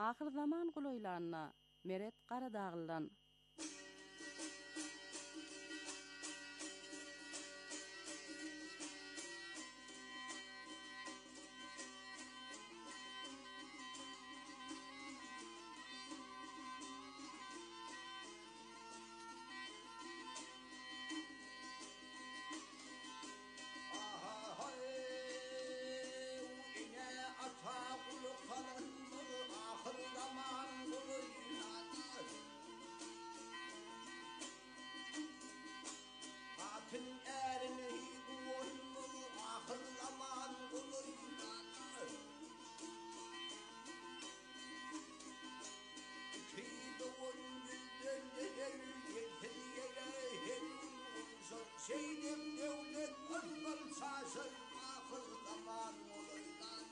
Ahir zaman guloylarına Meret Qaradağlı'dan. Şeydim devlet aslan sarsın ahır zaman olaydan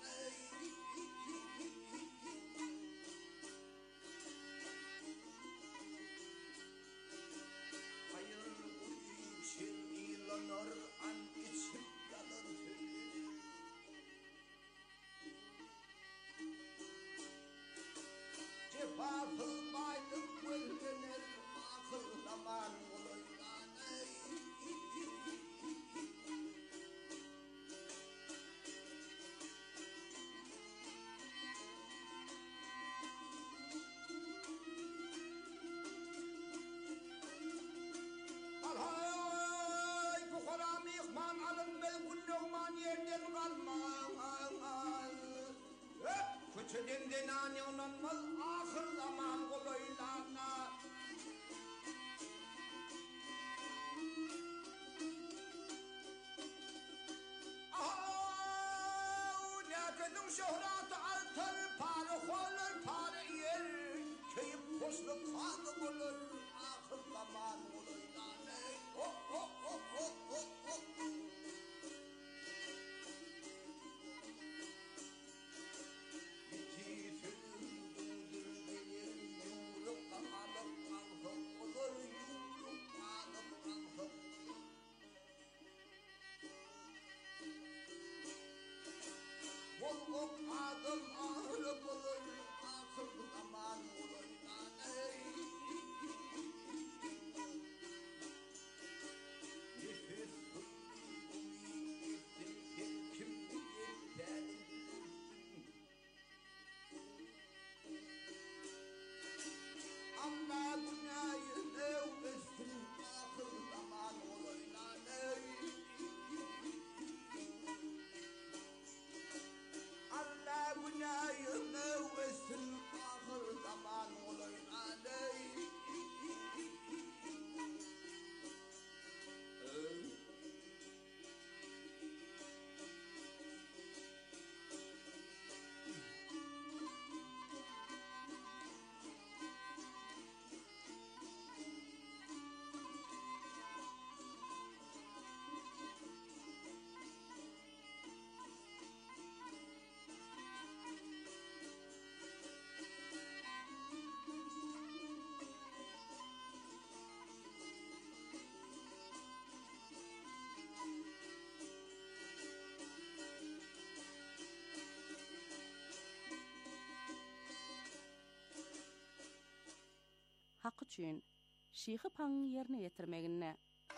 hayır bu için ilanır an içim yanır cefa kılmaydık gölgeler ahır zaman olaydan yerden kalmaz kötüden nane onanmaz ahır zaman kolaylarına lakin şöhret artar para olur para yer keyif koslu kanı olur ahır zaman kolaylarına Volgok adım ağrı bulur ahır zaman olaydan nefes hırgı ettin kim yeter Allah günahını övsün ahır zaman olaydan Allah günahını övsün ahır zaman olaydan Hak üçün Şihi Pan'ın yerine getirmegine.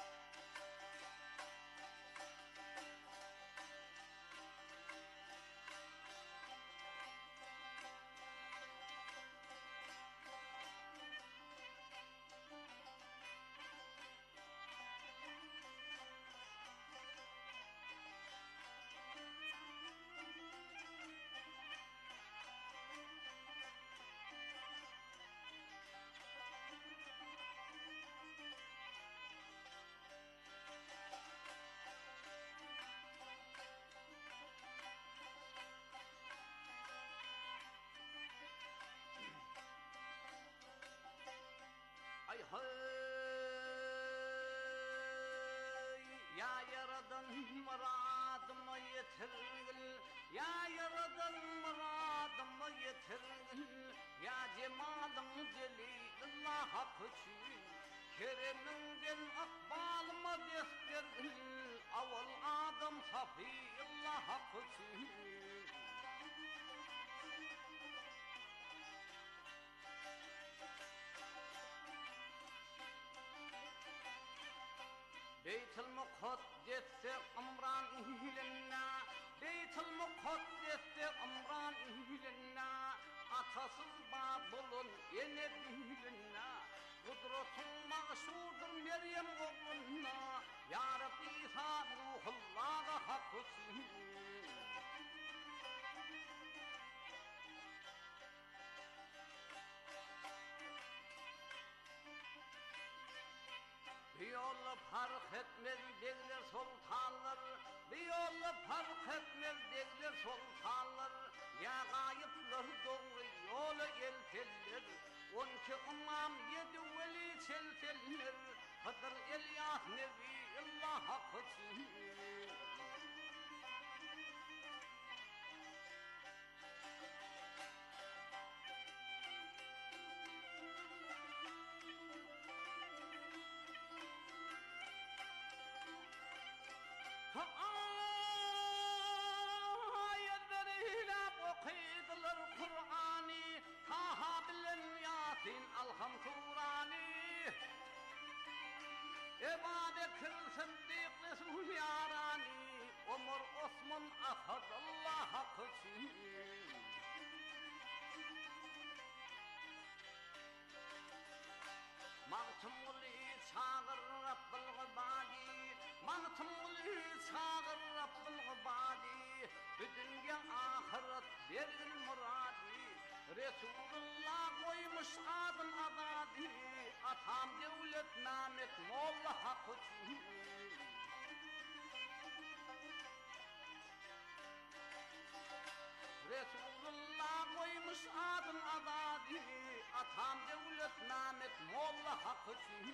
Ay hay ya yaradan muradımı yitirgil ya yaradan muradımı yitirgil ya cemalın celilullah hakkı için kereminden akbalıma deftergil aval adam safiyullah hakkı için Beytül Mukaddes'te amran ihlinna, Beytül Mukaddes'te amran ihlinna, atasız babulun ene ihlinna, kudretun mağşurdur Meryem oğluna, Ya Rabbi İsa ruhullah'a hakkısın. Bir yolla fark etmez degler sultanlar, bir yolla fark etmez degler sultanlar, ya gayıplar doğru yola elteller, 12 imam 7 veli çelteller, Hıdır İlyas Nebi Allah hakkısın. Ayetleriyle okuydular Kur'an'ı, Taha bilen Yasin Alham Turani. Ebu Bekir Sıddık Resul Yarani, Ömer Osman Ahad Allah hakkısın. Mağtumuli çağır Rabbul Gıbadi, Mağtumuli çağır Rabbul Gıbadi, Dünya ahiret verir muradi, Resulullah koymuş adın azadi, Atam devlet namet molla hakkısın. Resulullah koymuş adın azadi, Atam devlet namet molla hakkısın.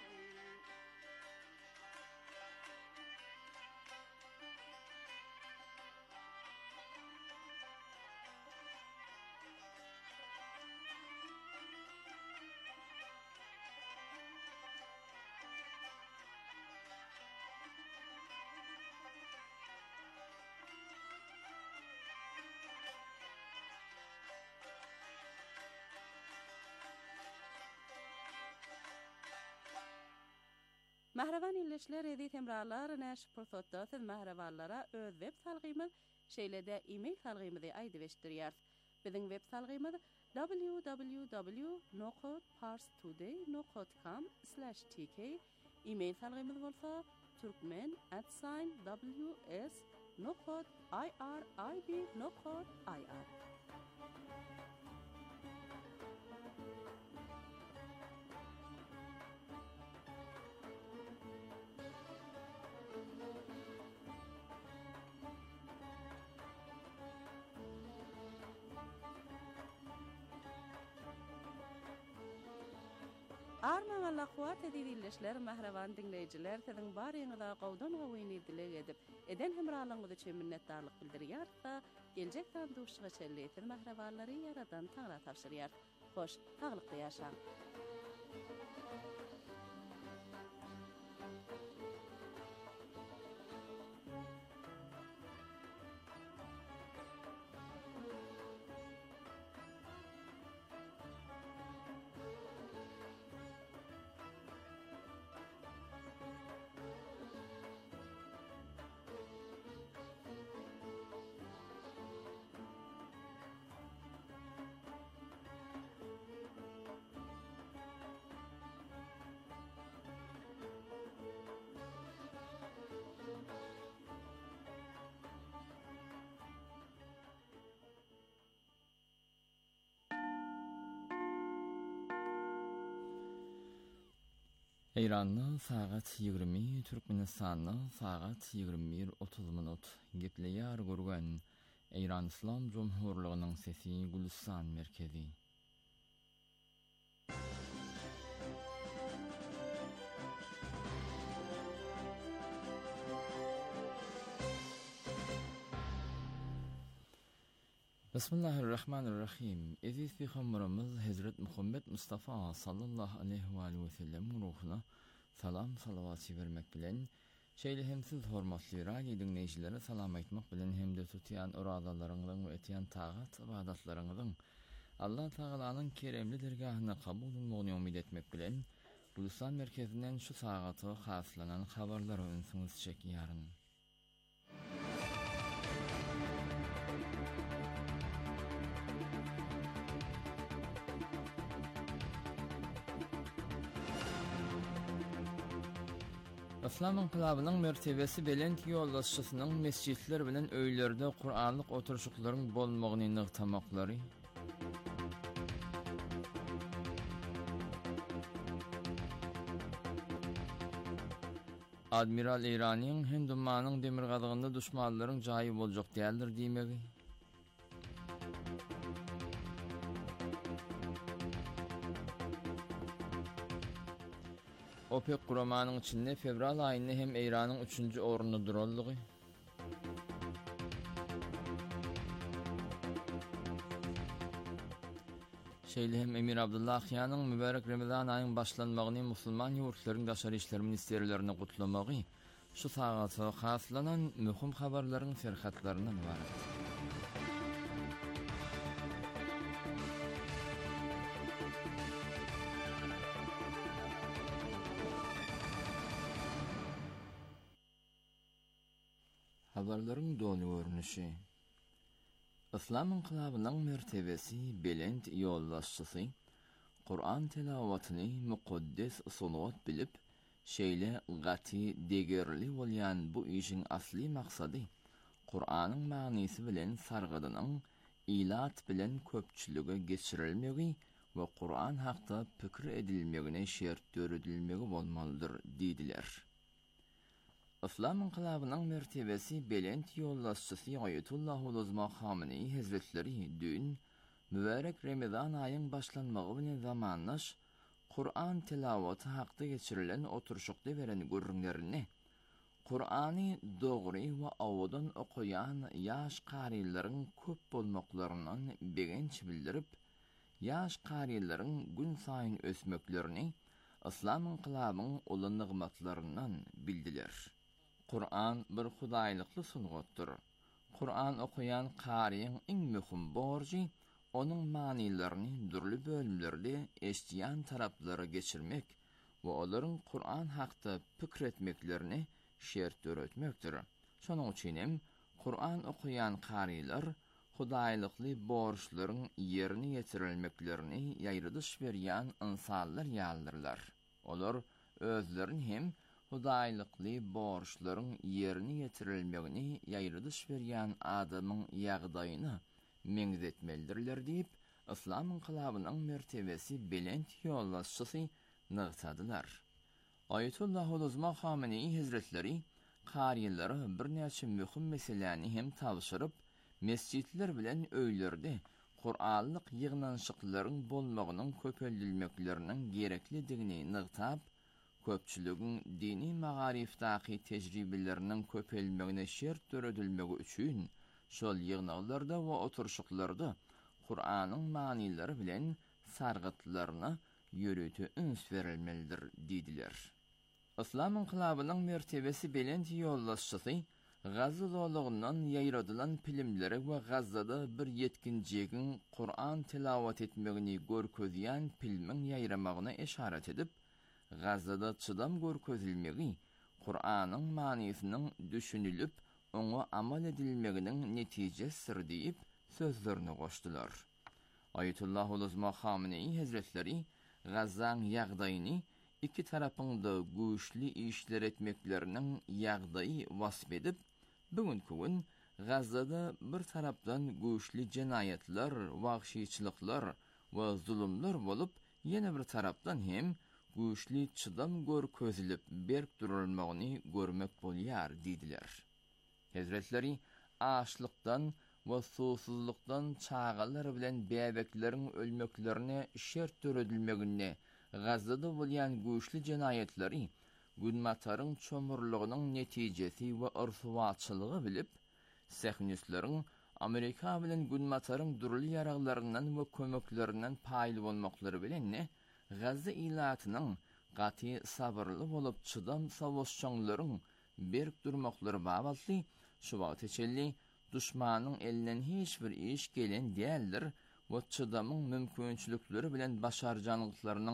Mahravan illeşler edit emralar näş pursatda siz mahravanlara öz web salgymyz şeýlede e-mail salgymyzy aýdyp eşdirýär. Biziň web salgymyz www.parstoday.com/tk. E-mail salgymyz bolsa turkmen@ws.irib.ir. Arman Allah kuat edilişler mahravan dinleyijiler siziň baryňyza gowdan gowyny dilek edip eden hemralygyňyz üçin minnetdarlyk bildirýär-da geljek tanduşyga çelleýär mahrawanlary yaradan taňra tapşyrýar. Hoş, taglykda ýaşa. İran'da saat 20, Türkmenistan'da saat 21:30 Gepleýär gurgan İran İslam Cumhurluğunyň sesi Gülistan merkezi. Bismillahirrahmanirrahim. Aziz Peygamberimiz Hazret Muhammed Mustafa sallallahu aleyhi ve sellem ruhuna salam salavat vermek bilen şeýle hemsiz hormatly radio dinleýijilere salam aýtmak bilen hemde tutýan uradalaryňyň we etýän tagat ibadatlaryňyň Allah Taalanyň keremli dergahına kabul bolmagyny umyt etmek bilen Gulistan merkezinden şu sagatı haslanan habarlar önsüňiz çekýäryn. İslam inqilabynyň mertebesi belent ýoldaşçysynyň mesjidler bilen öýlerde Qur'anlyk oturşuklaryň bolmagyny nygtamaklary, Admiral Iraniň Hindumanyň demirgadygynda düşmanlaryň jaýy boljak däldir diýmegi, OPEC guramanyň içinde fevral aýynda hem Iranyň 3-nji orunda duraldygy, şeýle hem Emir Abdullahyanyň mübarek Ramazan aýynyň başlanmagyny musulman ýurtlaryň daşary işler ministrlerine gutlamagy şu sagaty haslanan möhüm habarlaryň serhatlaryndan ibaret. Habarlaryň dolu görnüşi. İslam inqilabynyň mertebesi belent ýoldaşçysy Qur'an tilawatyny mukaddes usulat bilip, şeýle gaty degerli bolýan bu işiň asly maksady Qur'anyň manysy bilen sargydanyň ilat bilen köpçülüge geçirilmegi we Qur'an hakda pikir edilmegine şert döredilmegi bolmalydyr diýdiler. İslam inqilabynyň mertebesi belent ýoldaşçysy Ayetullah Uluzma Khamenei Hazretleri dün mübarek Ramazan aýynyň başlanmagy bilen zamanlaş Qur'an tilawaty hakda geçirilen oturşukda beren görüňlerini Qur'any dogry we awadan okuyan ýaş qarylaryň köp bolmaklarynyň begenç bildirip, ýaş qarylaryň gün saýyn ösmeklerini İslam inqilabynyň uly nygmatlaryndan bildiler. Qur'an bir hudaýlykly sungatdyr. Qur'an okuyan qaryň iň möhüm borjy onuň manylaryny durly bölümlerde eşdiýän taraplara geçirmek we olaryň Qur'an hakda pikir etmeklerini şert öğretmekdir. Şonuň üçin hem Qur'an okuyan qarylar hudaýlykly borçlaryň ýerine ýetirilmeklerini ýaýrydyş berýän insanlar ýaldyrlar. Olar özlerini hem hudaýlykly borçlaryň ýerine ýetirilmegini ýaýrydyş berýän adamyň ýagdaýyny meňzetmelidirler diýip, İslam inqilabynyň mertebesi belent ýoldaşçysy nygtadylar. Ayetullah Uluzma Khamenei Hazretleri qarylara bir näçe möhüm meseleni hem tabşyryp, mesjidler bilen öýlerde Qur'anlyk ýygnanşyklaryň bolmagynyň köpeldilmekleriniň gereklidigini nygtap, köpçüligiň dini magarifdaky tejribeleriniň köpelmegine şert döredilmegi üçin şol ýygnaklarda we oturşuklarda Qur'anyň manylary bilen sargytlaryna ýöretü üns berilmelidir diýdiler. İslam inqilabynyň mertebesi belent ýoldaşçysy Gazza dowlugyndan ýaýradylan filmlere we Gazzada bir ýetkinjigiň Qur'an tilawat etmegini görkezýän filmiň ýaýramagyna eşaret edip, Gazzada çydam görkezilmegi Qur'anyň manysynyň düşünilip, oňa amal edilmeginiň netijesidir diýip sözlerini goşdular. Ayetullah Uluzma Khamenei Hazretleri Gazzanyň ýagdaýyny iki tarapyňda güýçli işler etmekleriniň ýagdaýy wasp edip, bugünkü gün Gazzada bir tarapdan güýçli jenaýetler, wahşyçylyklar we zulümler bolup, ýene bir tarapdan hem güýçli çydam görkezilip berk durulmagyny görmek bolýar diýdiler. Hazretleri açlykdan we susuzlukdan çağalar bilen bäbekleriň ölmeklerine şert döredilmegine Gazzada bolýan güýçli jenaýetleri günmataryň çomurlugynyň netijesi we ırsuwatçylygy bilip, sähnistleriň Amerika bilen günmataryň durly ýaraglaryndan we kömeklerinden paýly bolmaklary bilen Gazza ilatynyň gaty sabırly bolup çydam savaşçaňlaryň berk durmaklary babatly şu wagt içelli düşmanyň elinden hiç bir iş gelen däldir we çydamyň mümkinçilikleri bilen başarjanlyklarynyň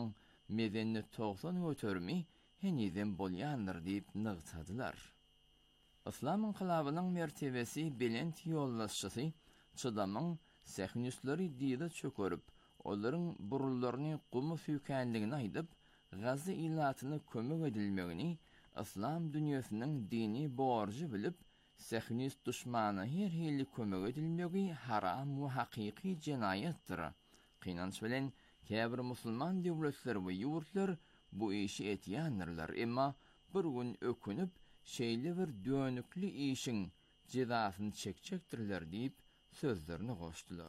medeniyet toğsan ötörmi heniden bolyandır deyip nıgtadılar. İslam inkılabının mertebesi belent yollaşçısı çıdamın sehnüsleri dide çökörüp, onların burullarını qumu süýkenligini aýdyp, Gaza ilatyny kömek edilmegini İslam dünyasının dini borjy bilip, sehnüs düşmana her hili kömek edilmegi haram we hakyky jenayetdir. Qynanç bilen käbir musulman döwletler we ýurtlar bu işi etýändirler, emma bir gün ökünüp şeýle bir dönükli işin cezasyny çekjekdirler diýip sözlerini goşdular.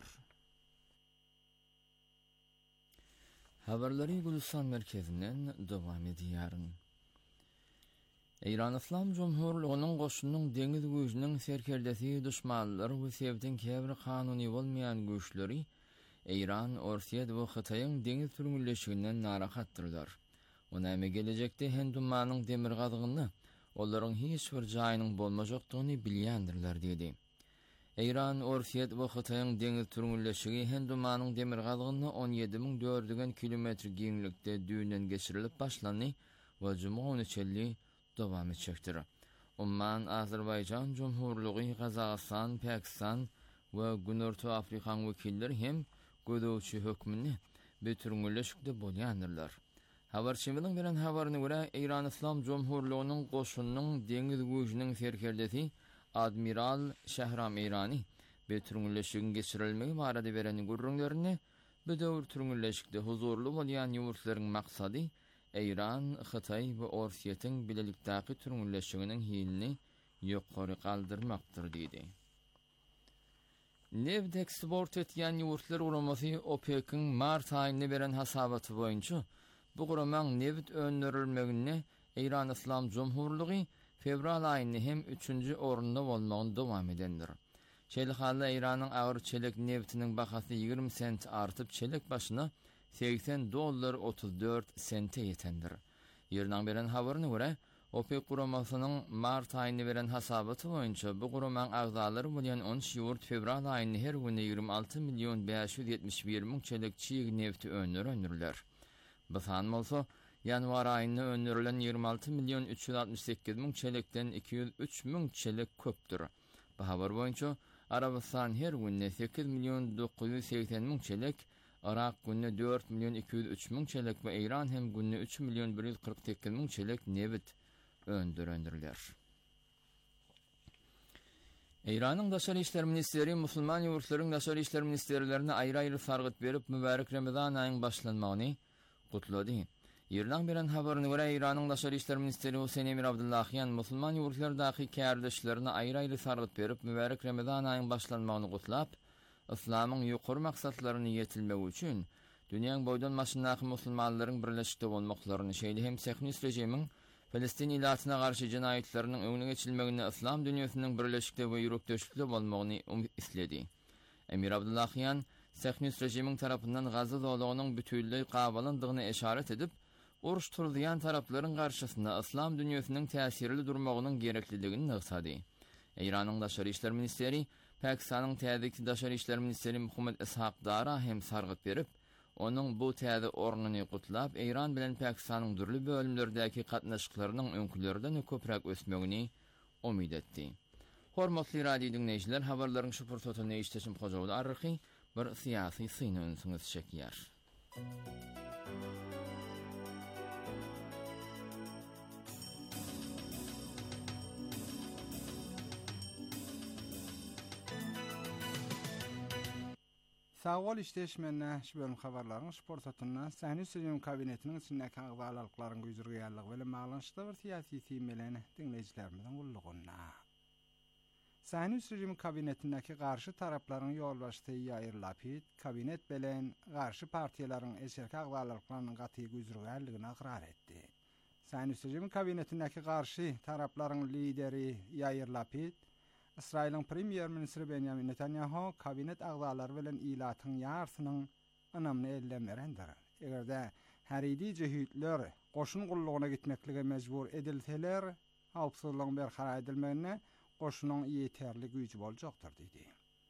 Habarlary Gülistan merkezinden dowam edýäryn. Eýran Islam Jumhurlygynyň goşunynyň deňiz güýjüniň serkerdesi düşmanlary we sebden käbir kanuny bolmaýan güýçleri Eýran, Orsiýa we Hytaýyň deňiz türmüleşiginden narahatdyrlar. Ona hem gelecekde Hendumanyň demir gazygyny, olaryň hiç bir jaýynyň bolmajakdygyny bilýändirler dedi. Eýran, Orsiýa we Hytaýyň deňiz türmüleşigi Hendumanyň demir gazygyny 17.400 kilometr giňlikde düýnen geçirilip başlandy we juma çelli dowam etjekdir. Umman, Azerbaýjan Jumhurlygy, Gazagystan, Pakistan we Günorta Afrikaň wekilleri hem gödäwçi hökmüni betürmüleşikde bolýandylar. Habarçymyň bilen habaryna görä Eýran Islam Jumhurlygynyň goşunynyň deňiz güýjüniň serkerdesi Admiral Şahram Eýrani betürmüleşigin geçirilmegi barada beren gurrunlaryny bu döwür türmüleşikde huzurly bolýan ýurtlaryň maksady Eýran, Hytaý we Orsiýatyň bilelikdäki türmüleşiginiň hilini ýokary galdyrmakdyr diýdi. Neft eksport etýän ýurtlar uramasy OPEC-iň mart aýyny beren hasabaty boýunça bu guramaň neft öndürilmegini Eýran Islam Jumhurlygy fevral aýyny hem 3-nji orunda bolmagyny dowam edendir. Şeýle Eýranyň agyr çelik neftiniň bahasy 20 sent artyp çelik başyna $80.34 yetendir. Ýerden beren habaryna görä, OPEC guramasynyň mart aýyny beren hasabaty boýunça bu guramaň agzalary bolýan 10 ýurt fevral aýyny her güni 26.571.000 çelik çiýek nefti öndürilýär. Bu san bolsa, ýanwar aýyny öndürilen 26.368.000 çelikden 203.000 çelik köpdür. Bu habar boýunça Arabistan her güni 8.980.000 çelik, Irak günne 4.203.000 çelik we Eýran hem günne 3.148.000 çelik neft öndürilýär. Eýranyň Daşary işler ministeri musulman ýurtlaryň daşary işler ministerlerine aýry-aýry sargyt berip mübarek Ramazan aýynyň başlanmagyny gutlady. Ýerden beren habaryna görä Eýranyň Daşary işler ministeri Husayn Emir Abdullahyan musulman ýurtlardaky kärdeşlerine aýry-aýry sargyt berip mübarek Ramazan aýynyň başlanmagyny gutlap, İslamyň ýokary maksatlaryny ýetilmegi üçin dünýäň boýdan maşyndaky musulmanlaryň birleşikde bolmaklaryny şeýle hem Sehnis rejimiň Filistin ilatyna garşy jenayetleriniň öňüne geçilmegini İslam dünýäsiniň birleşikde we ýürekdeşlikde bolmagyny isledi. Emir Abdullahyan Sehnis rejimiň tarapyndan Gaza dowlatynyň bütünlüği gabalandygyny eşaret edip, uruş turulýan taraplaryň garşysynda İslam dünýäsiniň täsirli durmagynyň gerekliligini nygsady. Eýranyň Daşary işler ministeri Pakistanyň täzeki Daşary işler ministeri Muhammed Ishaq Dara hem sargyt berip, onuň bu täze ornuny gutlap, Eýran bilen Pakistanyň dürli bölümlerdäki gatnaşyklarynyň öňkülerden köpräk ösmegini umyt etdi. Hormatly radio dinleýijiler, habarlaryň şu pursatyny eşiteşim hojawly arky bir syýasy syny öňsüňiz çekýär. Sağol işleşmenne şu bölüm habarlaryň sportatyna Sehnis rejim kabinetiniň içindäki agzalaryklaryň güýjürgeligi bilen maglanyşda bir syýasy teýmelerini dinleýijilerimiziň ullugyna. Sehnis rejim kabinetindäki garşy taraplaryň ýolbaşçysy Yair Lapid kabinet bilen garşy partiýalaryň eşerki agzalaryklarynyň gaty güýjürgeligini aqrar etdi. Sehnis rejim kabinetindäki garşy taraplaryň lideri Yair Lapid İsrail'in Premier Ministri Benjamin Netanyahu kabinet agzalary bilen ilatyň ýarsynyň önämli ellemerendir. Egerde heridi jehitler goşun gullugyna gitmeklige mejbur edilseler, hawpsuzlygyň berhara edilmegine goşunyň ýeterli güýji boljakdyr diýdi.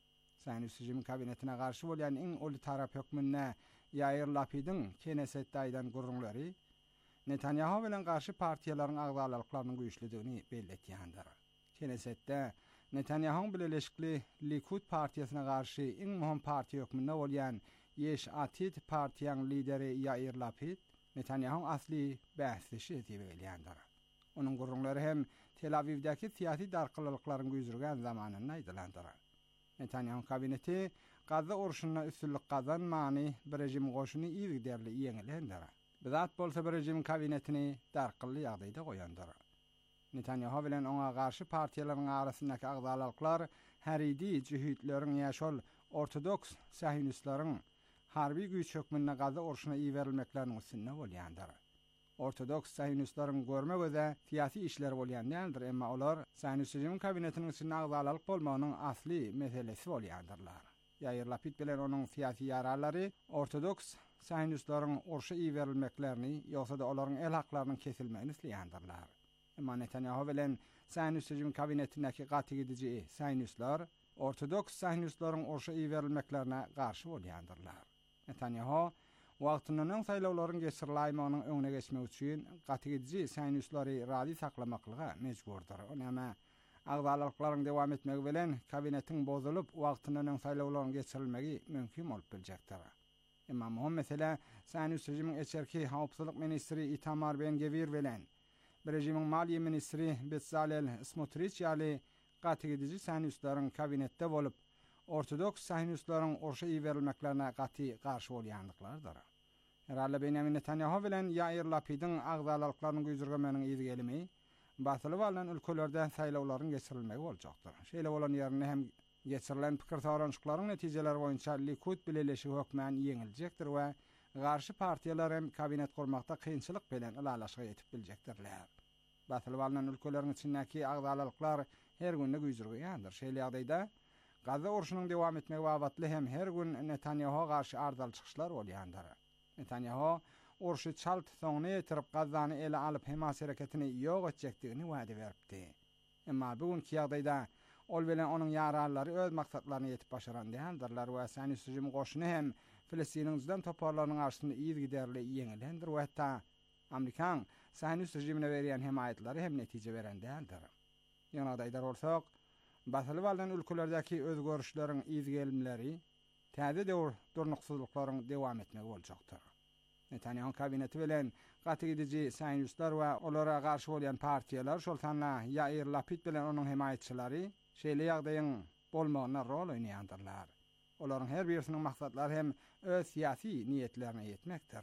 Sähünist rejimi kabinetine garşy bolýan iň uly tarap hökmünde Yair Lapid'in Knessetde aýdan gurrunlary Netanyahu bilen garşy partiýalaryň agzalalyklaryny güýçlüdigini belletýändir. Knessetde Netanyahu bilen birleşikli Likud partiýasyna garşy iň möhüm partiýa hökmünde bolýan Yesh Atid partiýanyň lideri Yair Lapid Netanyahu asli bäsleşi diýip belýändir. Onuň gurrunlary hem Tel Avivdäki siýasy darkylyklaryny güýzürgen zamanyny aýdylandyr. Netanyahu kabineti Gazza uruşuna üstünlük kazanmany bir rejim goşuny ýigderli ýeňilendir. Bizat bolsa bir rejim kabinetini darkyly ýagdaýda goýandyr. Netanyahu bilen oňa garşy partiýalaryň arasyndaky agzalyklar heridi jühütleriň ýaşol ortodoks Sähünistlaryň harbi güýç hökmünde Gazza uruşuna ýerilmekleriniň üstünde bolýandyr. Ortodoks Sähünistlaryň görme göze siýasy işler bolýandyr, emma olar Sähünist rejim kabinetiniň üstünde agzalyk bolmagynyň asli meselesi bolýandyrlar. Yair Lapid bilen onuň siýasy ýararlary ortodoks Sähünistlaryň uruşa ýerilmeklerini ýogsa da olaryň el haklarynyň kesilmegini isleýändirler. Emma Netanyahu bilen Sähünist rejim kabinetindäki gaty gidici Sähünistler ortodoks Sähünistlaryň uruşa ýerilmeklerine garşy bolýandyrlar. Netanyahu wagtynyň saýlawlaryň geçiriläýmeginiň öňüne geçmek üçin gaty gidici Sähünistlary razy saklamaklyga mejburdur. Onama agzalalyklaryň dewam etmegi bilen kabinetiň bozulup wagtynyň saýlawlaryň geçirilmegi mümkin bolup biljekdir. Emma möhüm mesele Sähünist rejimiň eçerki hawpsuzlyk ministri Itamar Ben-Gvir bilen bir rejimiň maliýe ministri Bezalel Smotrich ýaly gaty gidici Sähünistlaryň kabinetde bolup ortodoks Sähünistlaryň uruşa ýerilmeklerine gaty garşy bolýandyklardyr. Herhalde Benjamin Netanyahu bilen Yair Lapid'in agzalalyklaryny güýzürgemeniň ýygy gelimi batyly bolan ülkelerde saýlawlaryň geçirilmegi boljakdyr. Şeýle bolan ýerine hem geçirilen pikir sorançyklaryň netijeleri boýunça Likud bileşigi hökmän ýeňiljekdir we garşy partiýalar hem kabinet kurmakda kynçylyk bilen ilalaşyga ýetip biljekdirler. Batyly bolan ülkeleriň içindäki agzalyklar her günde güýzürgendir. Şeýle ýagdaýda Gazza uruşunyň dewam etmegi wagtly hem her gün Netanyahu garşy ardal çykyşlar bolýandyr. Netanyahu uruşy çalt soňuna ýetirip Gazzany ele alyp Hamas hereketini ýok etjekdigini wada beripdi. Emma bugünkü ýagdaýda ol bilen onuň ýararlary öz maksatlaryny ýetip başaran däldirler we Sähünist rejimi goşuny hem Filistiniň düzden toparlarynyň arşynda ýygyderli ýeňilendir we hatda Amerikan Sähünist rejimine berýän hemaýatlary hem netije beren däldir. Ýagdaýda bolsak batyly bolan ülkelerdäki özgörüşleriň ýygygelmleri täze döwür durnuksuzlyklaryň dewam etmegi boljakdyr. Netanyahu kabineti bilen gaty gidici Sähünistler we olara garşy bolýan partiýalar şol sanla Yair Lapid bilen onuň hemaýetçilari şeýle ýagdaýyň bolmagyna rol oýnaýandyrlar. Olaryň her birisiniň maksatlary hem öz siýasy niýetlerine ýetmekdir.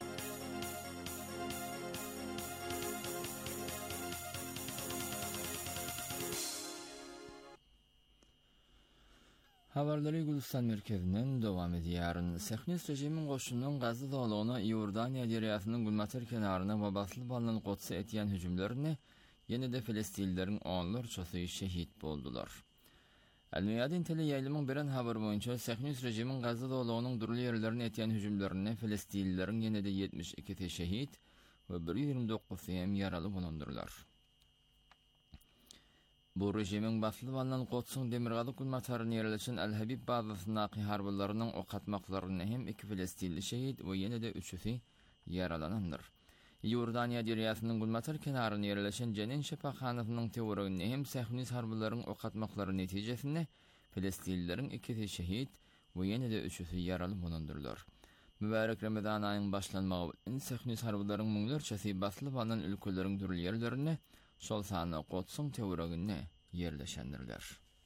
Habarlary Gülistan merkezinden dowam edýär. Sähünist rejimiň goşunyň Gazza dowlagyna Ýordaniýa deriýasynyň gulmatyr kenaryna we basly bolan Qodsy etýän hüjümlerini ýene-de filistinleriň onlarçasy şehit boldular. Al-Miyadin teleýaýlynyň beren habary boýunça Sähünist rejimiň Gazza dowlagynyň durly ýerlerine etýän hüjümlerini filistinleriň ýene-de 72 şehit we 129 hem ýaraly bolandyrlar. Bu rejimiň basly bolan Qodsyň demirgaly gulmataryny ýerleşen Al-Habib bazasynyň harbylarynyň ok atmaklaryny hem 2 filistinli şehit we ýene-de 3-si yaralanandyr. Ýordaniýa deriýasynyň gulmatyr kenaryna ýerleşen Jenin şepaxanasynyň teoriýasyny hem Sähünist harbylarynyň ok atmaklary netijesinde filistinleriň 2 şehit we ýene-de 3-si yaraly bolandyrlar. Mübarek Ramazan aýynyň başlanmagy bilen Sähünist harbylarynyň müňlerçesi basly bolan ülkeleriň durly ýerlerine şol sany Qodsyň teoriýasyna ýerleşendirler.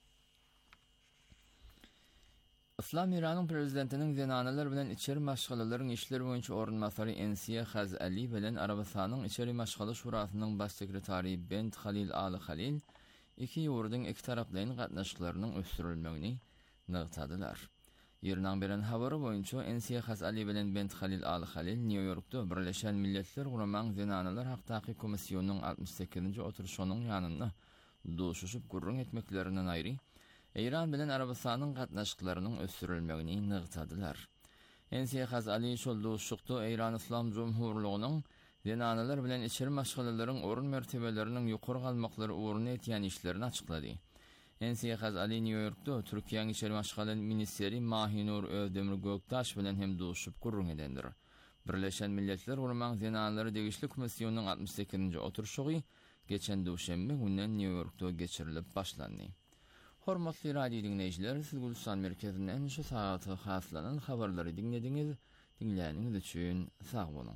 İslam İranyň prezidentiniň zenanalar bilen içeri maşgalalaryň işleri boýunça orunmasary Ensiye Khazali bilen Arabistanyň içeri maşgala şurasynyň baş sekretary Bent Halil Ali Halil iki ýurduň iki taraplaryň gatnaşyklarynyň ösdürilmegini nagtadylar. Ýerden beren habary boýunça Ensiye Khazali bilen Bent Halil Ali Halil New Yorkda Birleşen Milletler Guramaň zenanalar hakdaky komissiýonyň 68-nji oturuşynyň ýanynda doşuşup gurrun etmeklerinden aýry İran bilen Arabistanyň gatnaşyklarynyň ösdürilmegini nagtadylar. Ensiye Khazali şol doşuşykda İran İslam Jumhurlygynyň zenanalar bilen içeri maşgalalaryň orun mertebeleriniň ýokary galmaklary uğruna etýän işlerini açyklady. Ensiye Ali New York'ta Türkiye'nin İçeri Başkanı Ministeri Mahinur Özdemir Göktaş bilen hem duşup gurrun edendir. Birleşen Milletler Urman Zenalları Degişli Komisyonunun 68. oturuşuğu geçen duşembe günden New York'ta geçirilip başlandı. Hormatly radio dinleyiciler, siz Gülşan Merkezi'nden şu saatı haslanan haberleri dinlediniz. Dinleyiniz için sağ olun.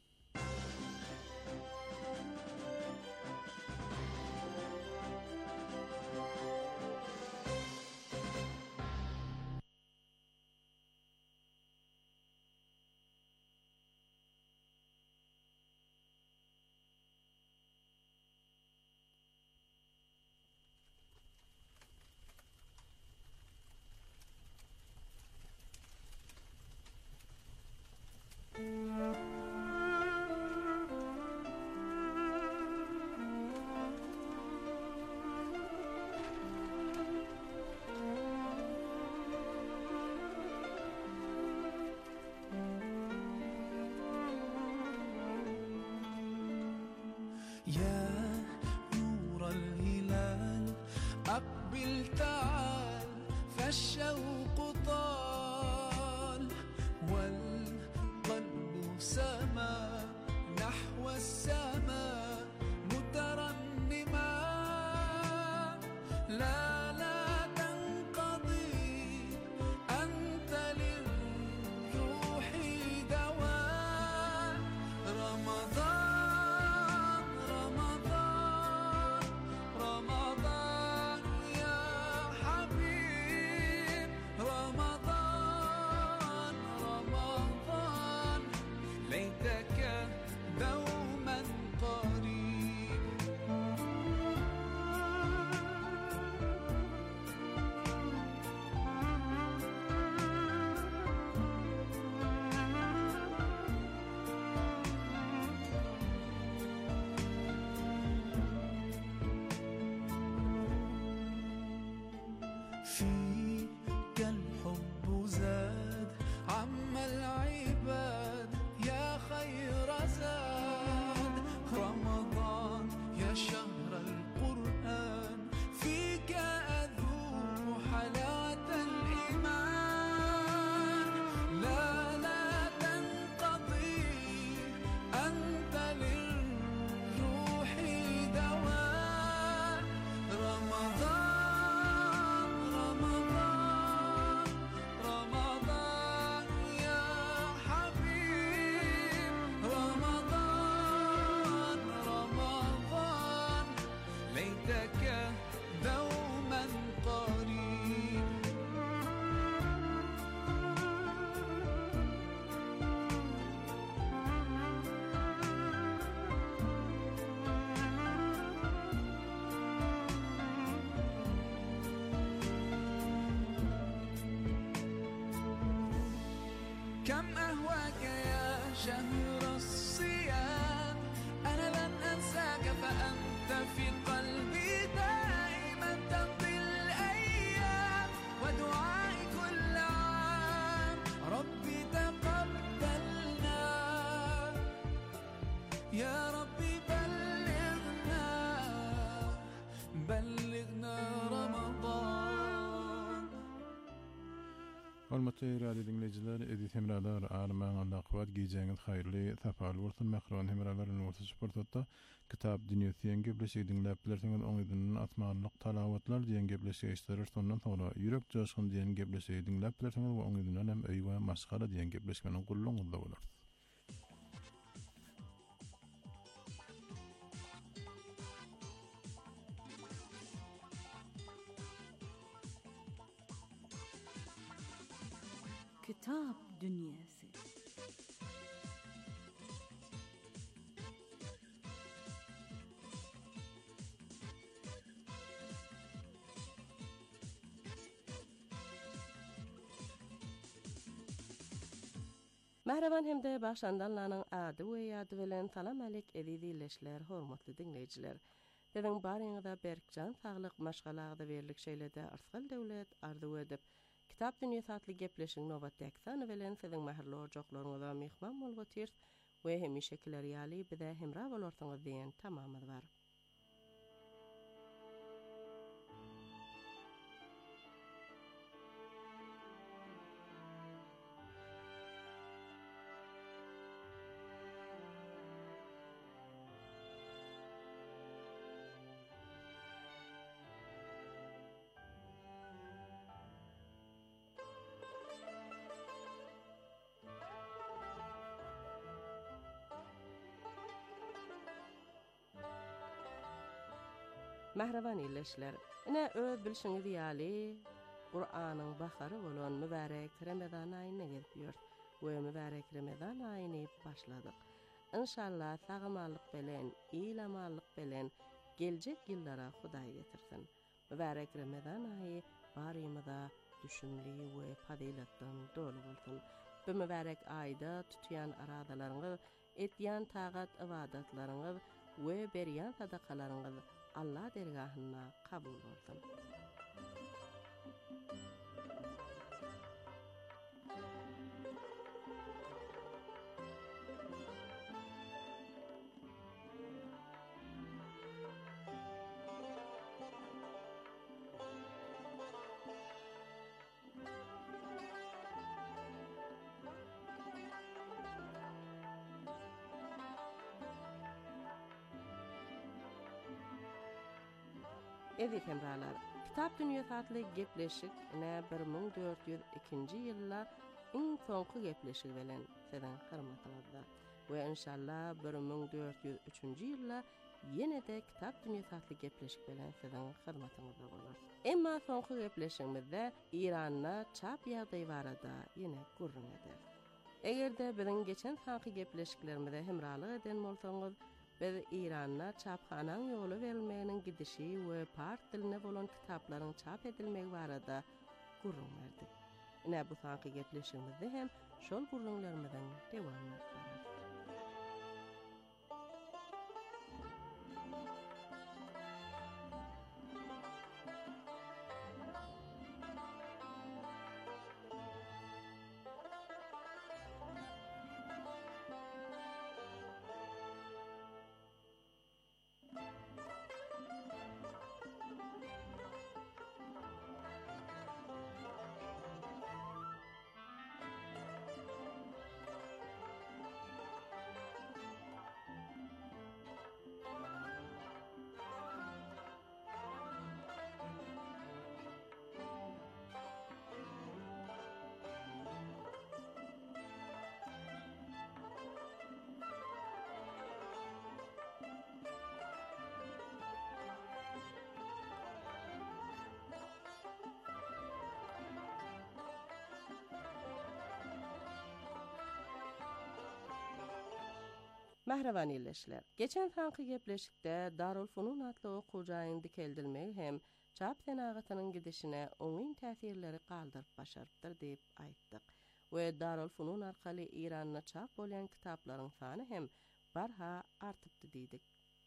يا نور الهلال أقبل تعال فالشوق طال والقلب سما نحو السماء مترنما لا تنقضي أنت للروح دواء رمضان يا حبيب رمضان ليتك دوما قريب فيك الحب زاد عم العباد يا خير زاد رمضان يا شهر القرآن فيك أذوق حلاوة الإيمان لا تنقضي أنت للروح دواء رمضان يا حبيب رمضان ليتك دوما قريب كم أهواك يا شهر الصيام أنا لن أنساك فأنت في قلبي دائما تمضي الأيام ودعائي كل عام ربي تقبلنا يا ربي بلغنا رمضان. Hormatly radio dinleyijiler, edit hemralar, armağan laqwat giyjäňiz haýyrly, sapaly bolsun. Mähron hemralaryň orta sportda kitap dünýäsiň gebleşigi dinläp bilersiňiz, oňydynyň atmagylyk talawatlar diýen gebleşigi işlerir. Sondan sonra ýürek joşgyn diýen gebleşigi dinläp bilersiňiz, oňydynyň hem öýwe maşgara diýen gebleşiginiň gulluňyzda bolar. Kitap dünyası. Merhaban hemde başlandanlaryň ady we ýady bilen salam alek edilişler, hormatly dinleyijiler. Deň baryňyzda Berkjan saglyk maşgalagda berlik şeýlede arsgal döwlet arzu edip kitap dünýäsi atly gepleşiň nowat ýaksany bilen siziň mähirli ojaklaryňyza mehman bolup otyr we hemişekiler ýaly bize hemra bolarsyňyz diýen tamamy bar. Mehreban illeşler. Ine öz bilşiňiz ýaly Qur'anyň bahary bolan mübarek Ramazan aýyna gelýär. We mübarek Ramazan aýyny başladyk. İnşallah sagamallyk bilen, iylamallyk bilen geljek ýyllara Hudaý getirsin. Mübarek Ramazan aýy barymyza düşümli we fazilatdan dolu bolsun. Bu mübarek aýda tutýan aradalaryňyz, etýän tagat ibadatlaryňyz we berýän sadakalaryňyz Allah dergahyna kabul bolsun. Edi hemralar, Kitap Dünyasy adly gepleşik ine 1402-nji ýylda iň soňky gepleşik bilen sizin hormatyňyzda. We inşallah 1403-nji ýylda ýene-de Kitap Dünyasy adly gepleşik bilen sizin hormatyňyzda bolar. Emma soňky gepleşigimizde Iranda çap ýagdaýy barada ýene gurrun eder. Egerde biziň geçen sanky gepleşiklerimizde hemralyk eden bolsaňyz, biz Iranda çapxanaň ýoly berilmeginiň gidişi we part diline bolan kitaplaryň çap edilmegi barada gurrun berdik. Ine bu sanky gepleşigimizde hem şol gurrunlarymyzyň dewamy etdiler. Mehreban illeşler. Geçen sanky gepleşikde Darulfunun atly okujaýyny dikeldilmegi hem çap senagatynyň gidişine oňyň täsirleri galdyryp başarypdyr diýip aýtdyk. We Darulfunun arkaly Iranda çap bolan kitaplaryň sany hem barha artypdy diýdik.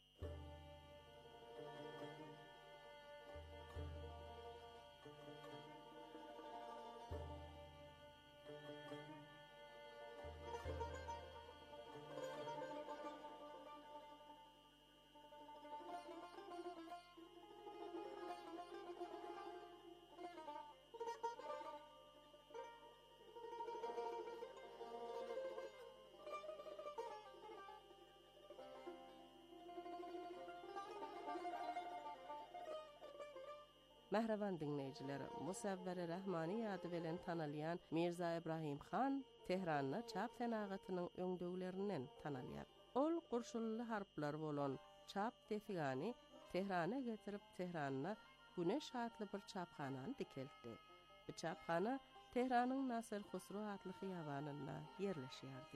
Mehreban dinleyijiler, Musawwir Rahmani ýady bilen tanalýan Mirza Ibrahim Khan Tehranda çap senagatynyň öňdöglerinden tanalýar. Ol gurşully harplar bolan çap defigany Tehrana getirip Tehranda güneş atly bir çaphanany dikeldi. Bu çaphana Tehranyň Nasir Husro atly hyýawanynda ýerleşýärdi.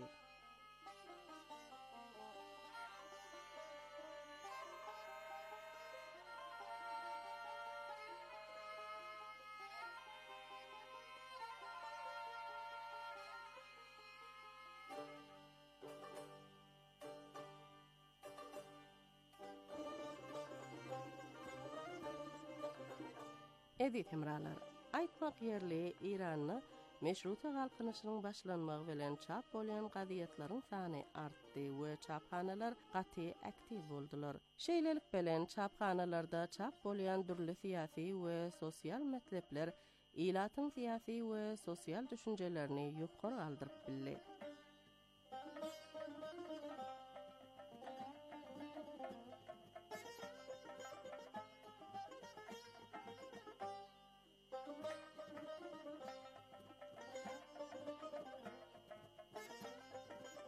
Edip hemralar, aýtmak ýerli Iranyň meşruta galkynyşynyň başlanmagy bilen çap bolan gaziýetlaryň sany artdy we çaphanalar gaty aktiv boldular. Şeýlelik bilen çaphanalarda çap bolan durly syýasy we sosial metlepler ilatyň syýasy we sosial düşünjelerini ýokary aldyryp bildi.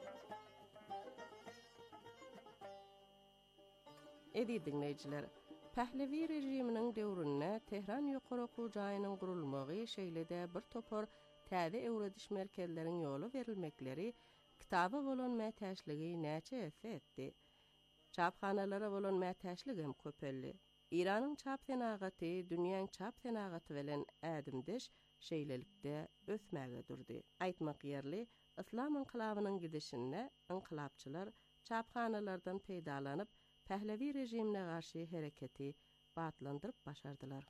Edi dinleyijiler, Pəhlevi rejiminin döwründe Tehran ýokary okuw jaýynyň gurulmagy şeýle-de bir topar täze öwrediş merkezleriň ýoly berilmekleri kitaba bolan mätäçligi näçe etdi. Çapxanalara bolan mätäçlik hem köpelli. İranyň çap senagaty dünýäň çap senagaty bilen ädimdeş şeýlelikde ösmäge durdy. Aýtmak ýerli, İslam inqilabynyň gidişinde inqilapçylar çapxanalardan peýdalanyp Pəhlevi rejimine garşy hereketi batlandyryp başardylar.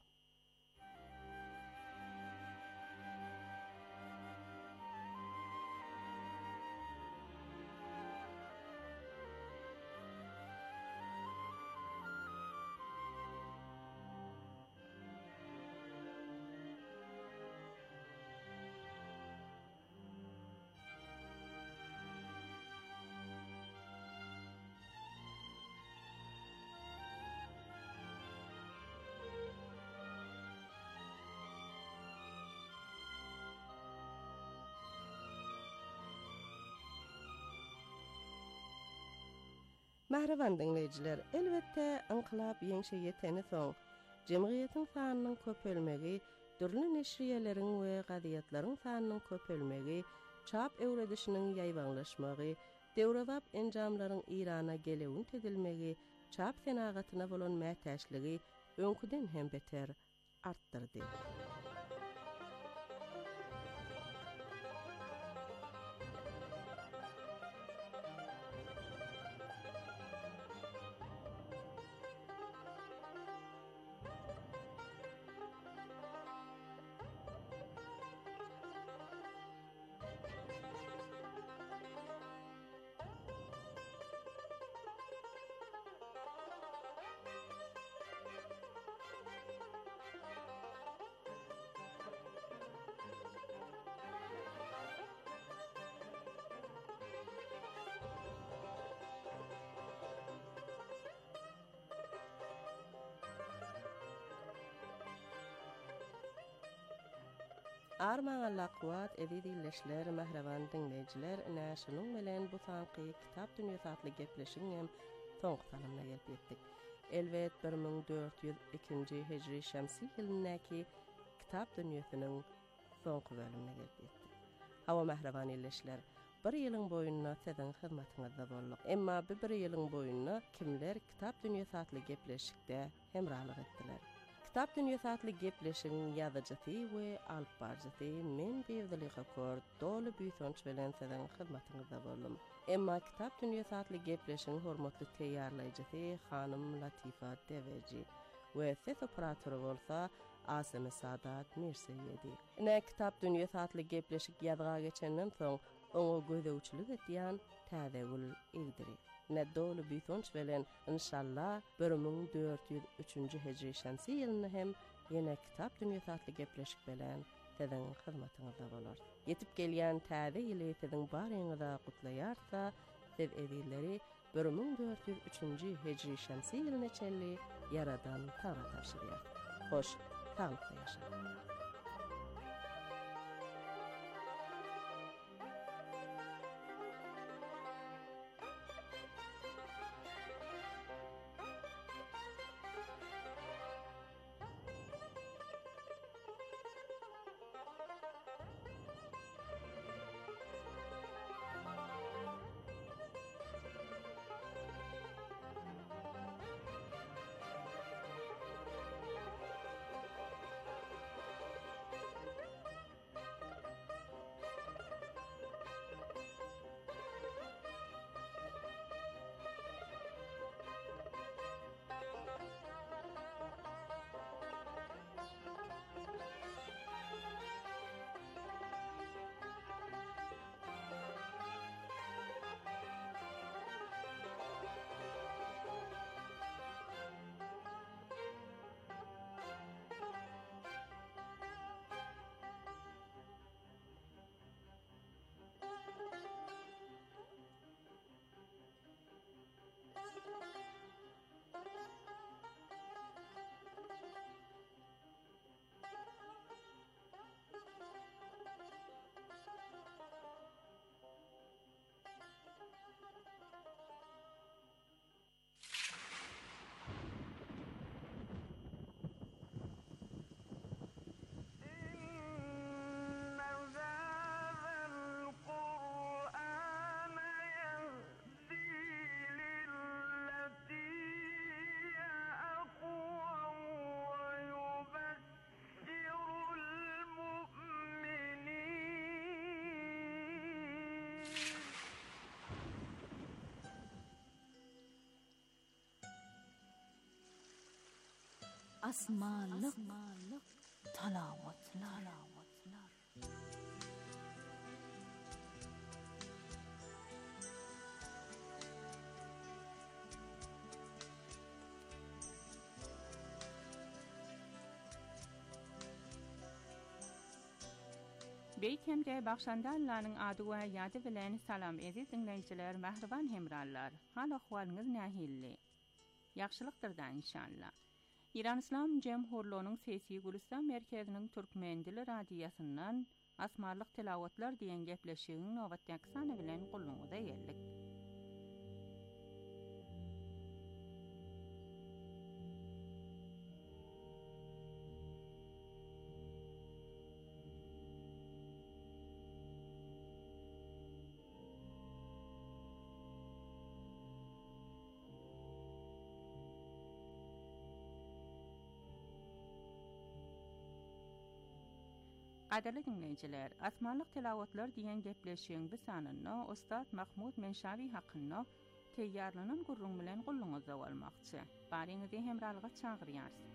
Mähreban dinleýijiler, elbetde inqilab ýeňşe ýeteni soň jemgyýetiň sanynyň köpelmegi, dürli neşriyeleriň we gaziýetlaryň sanynyň köpelmegi, çap öwredişiniň ýaýbanlaşmagy, döwrewap enjamlaryň Irana gelewin edilmegi, çap senagatyna bolan mätäçligi öňküden hem beter artdyrdy. Arman Allah'uat edilişler, mähreban dinleyijiler, näşiniň bilen bu sanky kitap dünýäsi atly gepleşiňem soňky tanamyna gelip ýetdik. Elbet 1402-nji hijri şemsi ýylyndaky kitap dünýäsiniň soňky bölümine gelip ýetdik. Hawa mähreban dinleyijiler, bir ýylyň boýunda siziň hyzmatyňyzda boldyk. Emma bir ýylyň boýunda kimler kitap dünýäsi atly gepleşikde hemralyk etdiler. Kitap dünýäsi atly gepleşiň ýazyjysy we alpbarjysy men Bewdily Kord dolu büýsönç bilen siziň hyzmatyňyzda boldum. Emma kitap dünýäsi atly gepleşiň hormatly teýýarlaýjysy hanym Latifa Deveji we ses operatory bolsa Asym Sadat Mirseyedi. Ne kitap dünýäsi atly gepleşik ýazga geçenden soň oňa gözewçilik etýän täzegül egdiri. Ne dolu büýsönç bilen inşallah 1403-nji hijri şemsi ýylyny hem ýene kitap dünýäsi atly gepleşik bilen siziň hyzmatyňyzda bolar. Yetip gelýän täze ýyly siziň baryňyzda gutlaýarsa, siz edilleri 1403-nji hijri şemsi ýylyna çelli yaradan taňa tapşyrýar. Hoş, sağlykly ýaşaň. asmanlık talavatlar. Beytemde Baxşandarlarının adı ve yadı bilen salam edip dinleyiciler, mehriban hemrallar. Hal ahvalınız nahilli. Yaxşılıqtırdan inşallah. İran İslam Cemhurluğu'nun sesi Gülistan Merkezinin Türkmen Dili Radiyasından asmarlık tilavatlar diyen gepleşiğin nöbet yaksana bilen kulluğuda geldik. Qadirli dinleyiciler, asmanlık tilavatlar diyen gepleşiğin bir sanını Ustad Mahmud Menşavi hakkında teyyarlının gurrun bilen kulluğuza olmakçı. Barinizi hemralığa çağırıyarsın.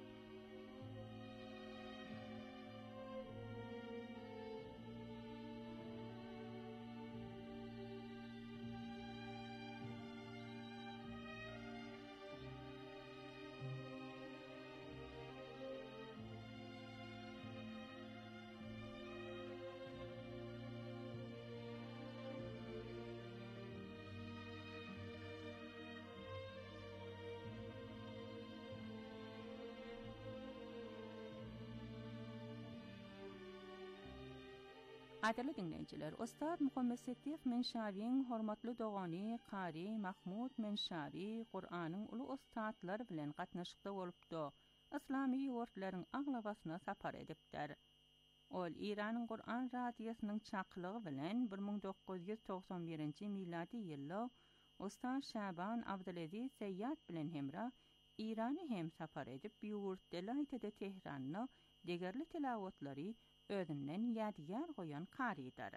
Qadirli dinleyiciler, Ustad Muhammed Siddiq Menşavi'nin hormatly dogany Qari Mahmud Menşavi Qur'anyň uly ustadlar bilen gatnaşykda bolupdy. İslami ýurtlaryň aglabasyna sapar edipdir. Ol İranyň Qur'an radiýasynyň çaqlygy bilen 1991-nji miladi ýylda Ustad Şaban Abdulaziz Seyyad bilen hemra İrany hem sapar edip ýurt delaýtede Tehranyň degerli tilawatlary özünden ýadygar goýan Qari'dir.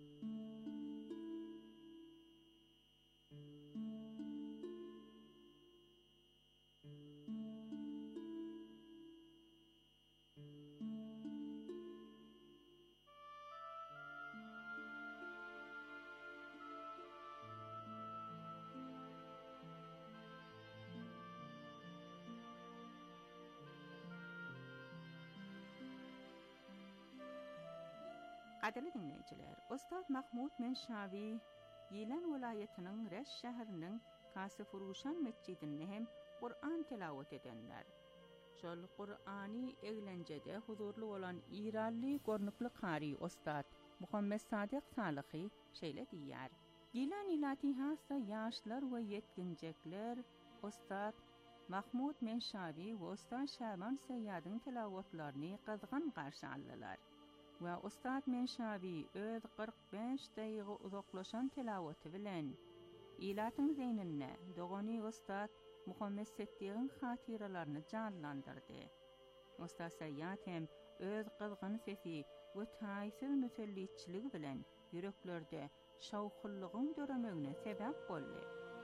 Qadirli dinleyiciler, Ustad Mahmud Menşavi Yilan vilayetinin Reş şäheriniň Kasıfuruşan mescidinde hem Qur'an tilawat edenler. Şol Qur'ani eglenjede huzurlu olan İranly gornukly Qari Ustad Muhammed Sadiq Salıhi şeýle diýär. Yilan ilatihasa ýaşlar we ýetginjekler Ustad Mahmud Menşavi we Ustad Şaban Seyyadyň tilawatlaryny gyzgyn garşy aldylar. Ve Ustad Menşavi öz 45 daýyga uzaklaşan tilawaty bilen ilatyň zeynine dogany Ustad Muhammed Siddiq'in hatyralaryny canlandyrdy. Ustad Seyyad hem öz gyzgyn sesi we taýsyr nütellitçiligi bilen ýüreklerde şawkullygyň döremegine sebäp boldy.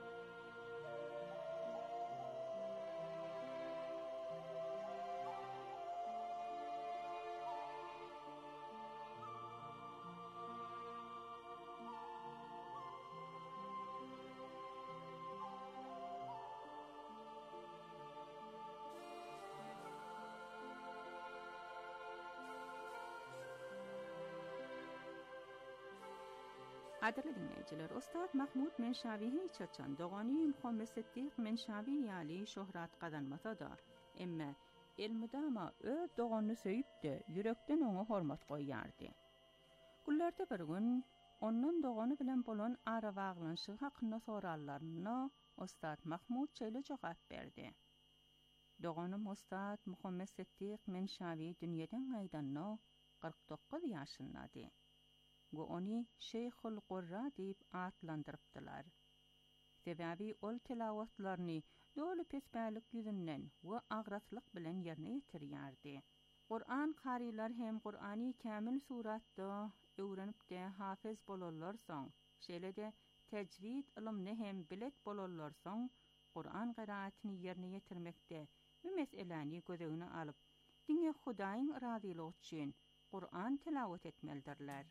Qadirli dinleyiciler, Ustad Mahmud Menşavi hiç açan dogany Muhammed Siddiq Menşavi ýaly şöhrat kazanmasa da, emme elmudama öz doganyny söýüp-de ýürekden oňa hormat goýýardy. Gullarda bir gün ondan dogany bilen bolan ara baglanşygy hakynda sorarlaryna Ustad Mahmud şeýle jogap berdi. Doganym Ustad Muhammed Siddiq Menşavi dünýeden gaýdanna 49 ýaşyndady. Go oni Şeyhul Qurra diýip atlandyrypdylar. Sebäbi ol tilawatlaryny dolu pesbälik ýüzünden we agratlyk bilen ýerine ýetirýärdi. Qur'an qariler hem Qur'ani kamil suratda öwrenip-de hafiz bolarlar soň, şeýle-de tejvid ilmini hem bilet bolarlar soň, Qur'an qiraatyny ýerine ýetirmekde bu meseleni gözüne alıp diňe Hudaýyň razylygy üçin Qur'an tilawet etmelidirler.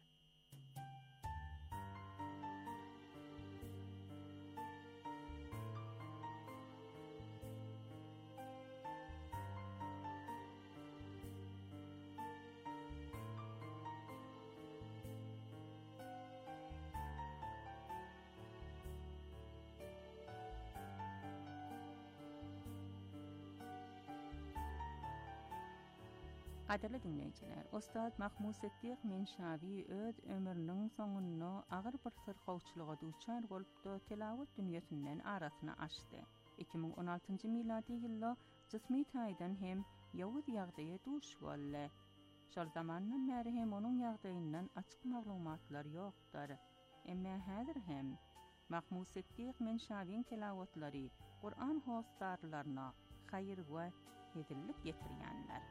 Qadirli dinleyijiler, Ustad Mahmud Siddiq Menşawi öz ömrüniň soňuny agyr bir syrgawçylyga duçar bolup da tilawet dünýesinden arasyna açdy. 2016-njy miladi ýylda jismi taýdan hem ýawuz ýagdaýa duş boldy. Şol zamandan bäri hem onuň ýagdaýyndan açyk maglumatlar ýokdur. Emma häzir hem Mahmud Siddiq Menşawiň tilawetlary Qur'an howstarlaryna haýyr we hedillik getirýänler.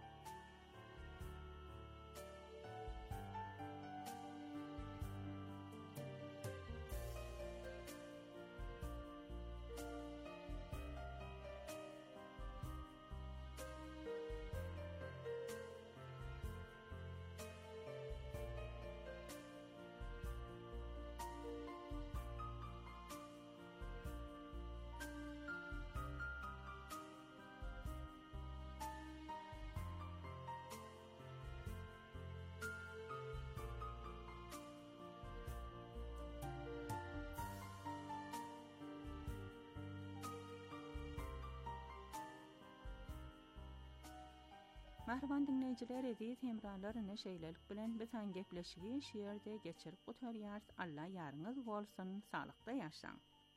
Mahriban dinleyijiler, eziz hemralar neşeýlelik bilen bisan gepleşigi şeýerde geçirip oturýar. Allah ýaryňyz bolsun, salykda ýaşaň.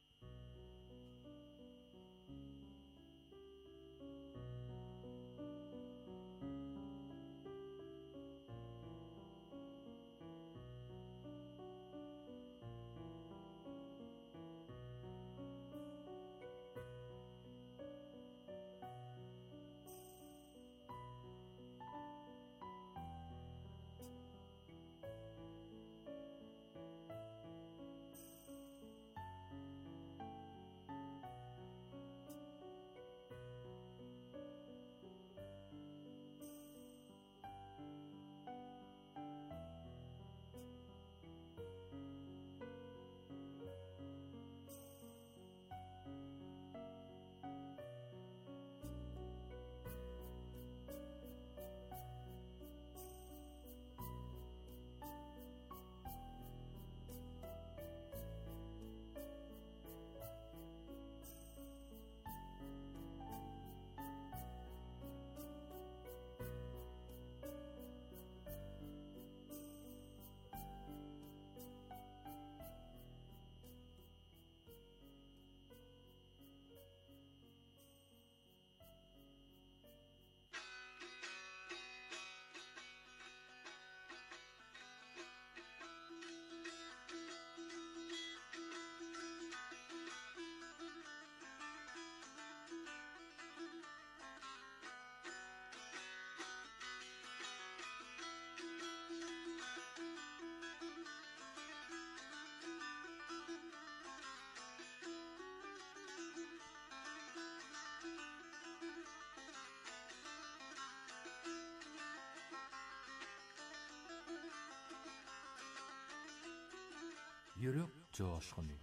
Yürek coşkuny.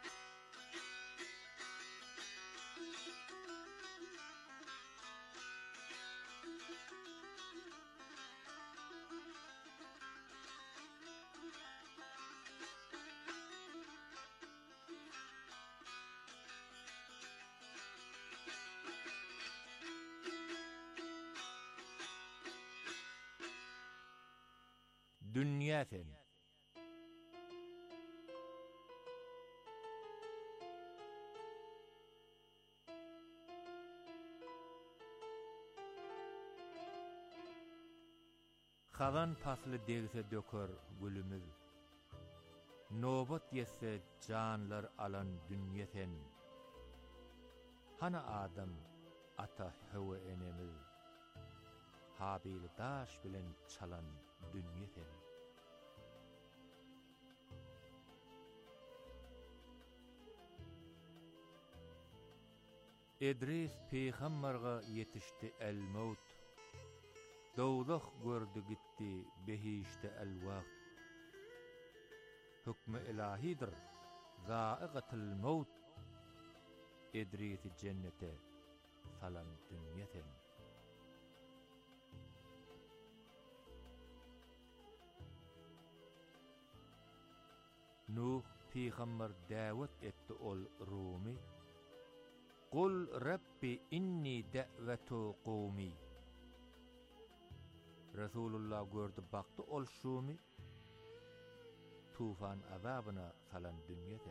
Dünýäden Xazan pasly degse döker gülümüz. Nobat yetse canlar alan dünýeten. Hana adam ata Hawa enemiz. Habil daş bilen çalan dünýeten. Edris peygamberga yetişti el-maut. Dowlak gördü gitti behişte el-wagt. Hükmü ilahidir. Zaiqatul maut. Edris'i cennete salan dünyeten. Nuh peygamber davet etti ol Rumi. Kul Rabbi inni da'vetu qawmi. Resulullah gördü baktı ol şumi. Tufan azabına salan dünyeten.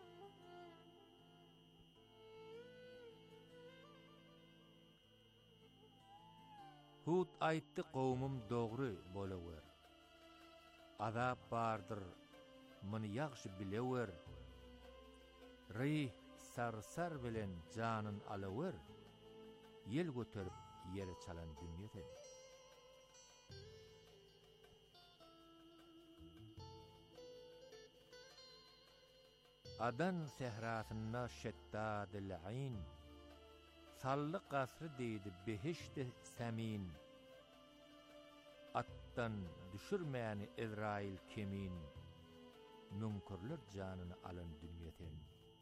Hud aytdı qawmum doğru bolawer. Azab bardır. Mını yaxşı bilewer. Rih sarsar bilen canın alawer. Yel götürüp yere çalan dünyeten. Adan sehrasına şeddadil ayn. Sallı qasrı deydi behişti semin. Attan düşürmeyeni Ezrail kemin. Münkurlar canını alan dünyeten.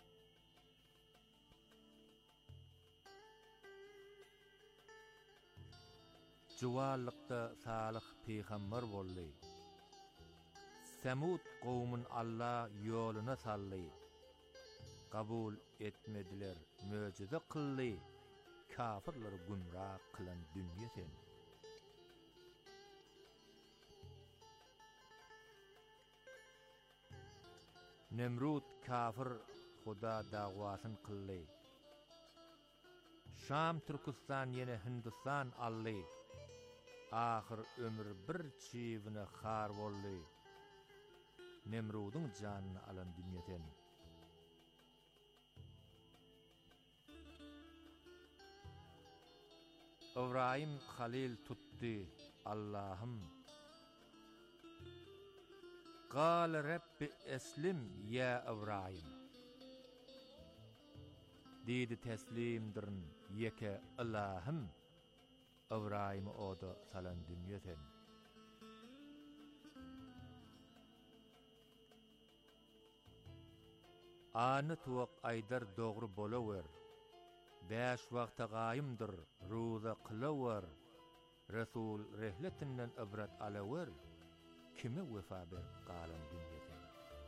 Juvallıkta Salih peygamber bolly. Semud qawmun Allah yoluna sally. Kabul etmediler, möcize qılly. Kafirler gümrah kılan dünyeten. Nemrut kafir Huda dağwasyn qılly. Şam Türkistan yene Hindistan ally. Ahir ömür bir çivine xar bolly. Nemrud'un canını alan dünyeten. İbrahim Halil tuttu Allah'ım. Qal Rabbi eslim ya İbrahim. Dedi teslimdirin yeke Allah'ım. İbrahim oda salan dünyeten. Anı tuwak aydar doğru bolawer. 5 wagta gaýymdyr, ruza qylawer. Resul rehletinden ibrat alawer. Kime wefa berip galan dünyede.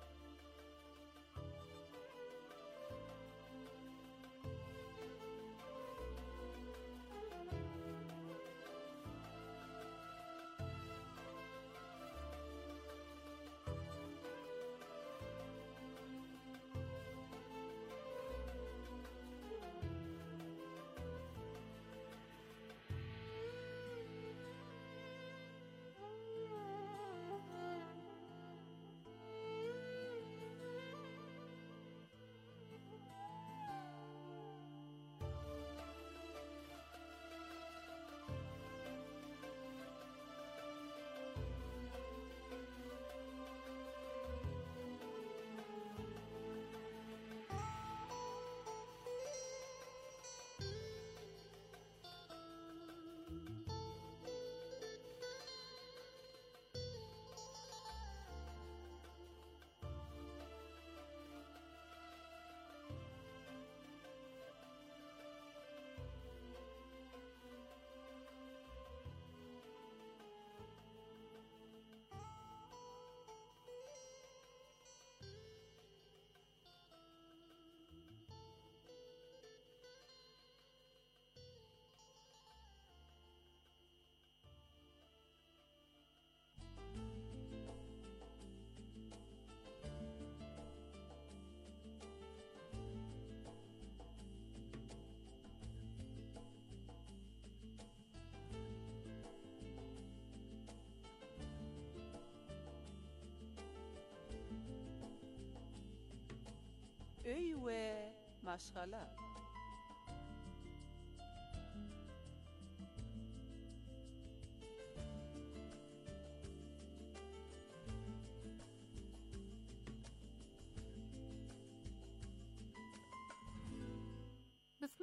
Öy we maşgala.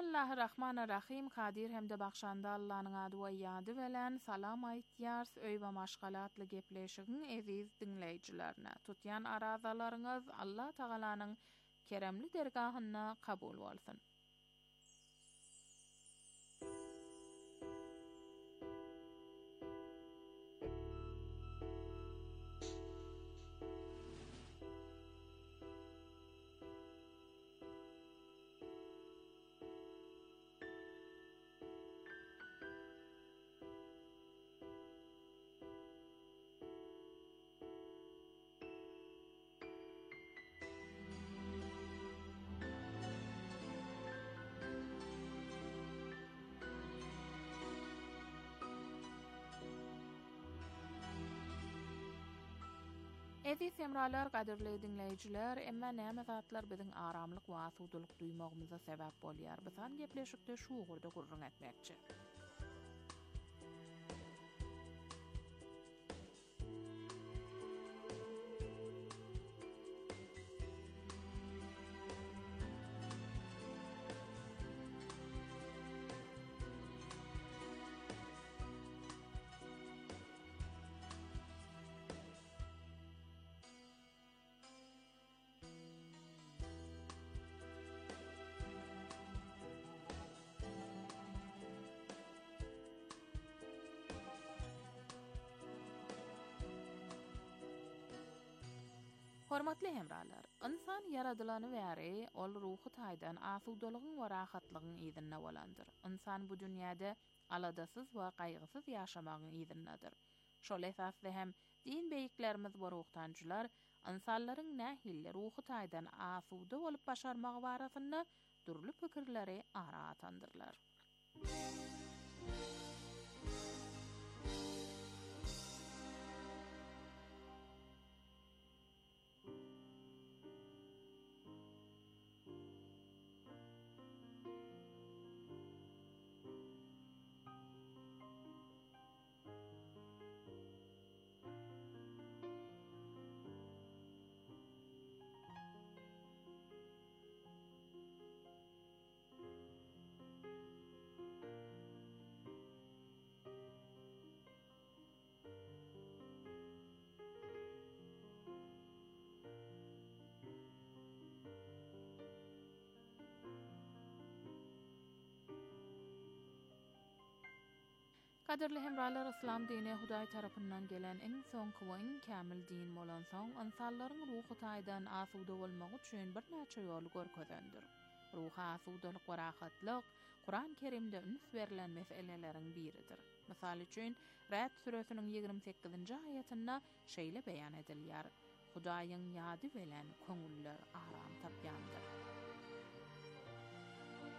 Bismillahirrahmanirrahim. Kadir hem de bakşanda Allah'ın adı ve yadı velen salam aytýars öý we maşgalatly gepleşigiň eziz dinleýijilerine. Tutyan arazalaryňyz Allah Tagalanyň keremli dergahyna kabul bolsun. Eziz semralar, gadirli dinleýijiler, emma näme zatlar biziň aramlyk we asudulyk duýmagymyza sebäp bolýar? Bisan gepleşikde şu gurda gurrun etmekçi. Hormatly hemralar, insan yaradylany bäri ol ruhy taýdan asudalygyň we rahatlygyň ýedinne bolandyr. Insan bu dünýäde aladasyz we gaýgysyz ýaşamagyň ýedinnedir. Şol esasda hem din beýiklerimiz we ruhtanjylar insanlaryň nähille ruhy taýdan asuda bolup başarmagy barasynda durly pikirleri ara atandyrlar. Kadirli hemralar, İslam dini Hudaý tarapyndan gelen iň soňky we iň kämil din bolan soň, insanlaryň ruhy taýdan asuda bolmagy üçin bir näçe ýol görkezendir. Ruha asudalyk we rahatlyk Kur'an-ı Kerimde üns berilen meseleleriň biridir. Misal üçin, Ra'd suresiniň 28-nji ayetinde şeýle beýan edilýär: Hudaýyň ýady bilen köňüller aram tapýandyr.